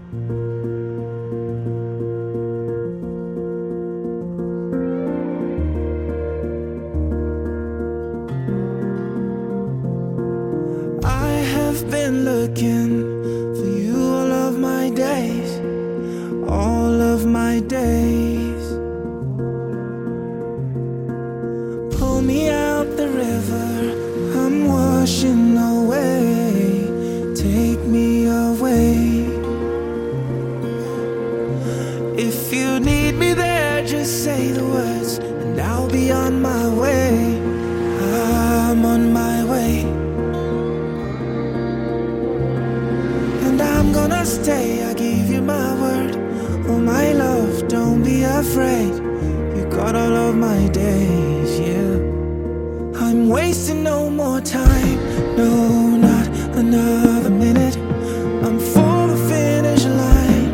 I have been looking for you all of my days, all of my days. Pull me out the river, I'm washing away. Take me away. If you need me there, just say the words and I'll be on my way. I'm on my way. And I'm gonna stay, I give you my word. Oh my love, don't be afraid. You got all of my days, yeah. I'm wasting no more time, no, not another minute. I'm for the finish line.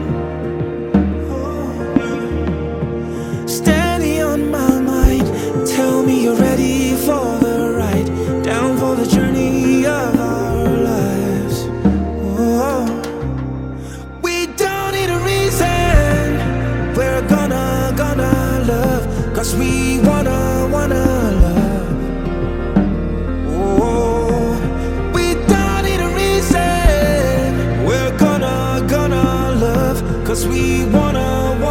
Steady on my mind, tell me you're ready for the ride, down for the journey of our lives. Oh, we don't need a reason, we're gonna love, 'cause we wanna love. Cause we wanna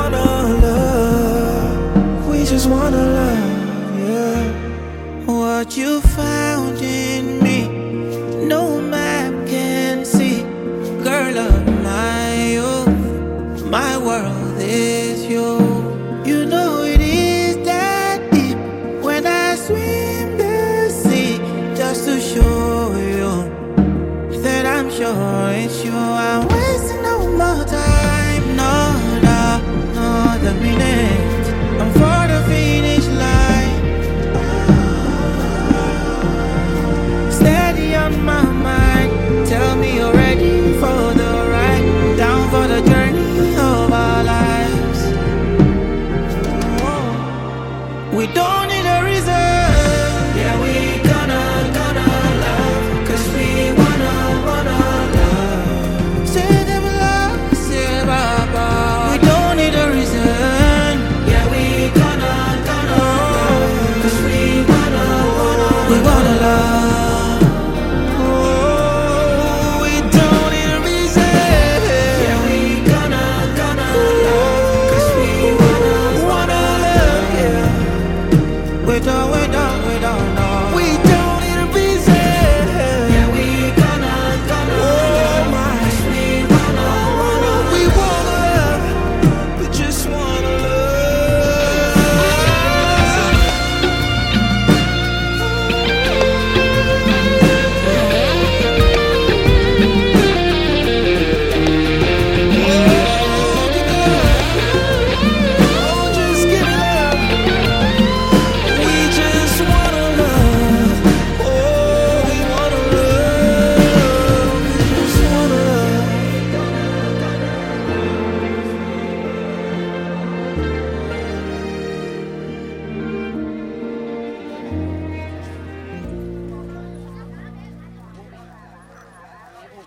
love. We just wanna love, yeah. What you found in me, no map can see. Girl of my youth, my world is you. You know it is that deep when I swim the sea, just to show you that I'm sure it's you. I'm wasting no more time, no, the minute. I'm for the finish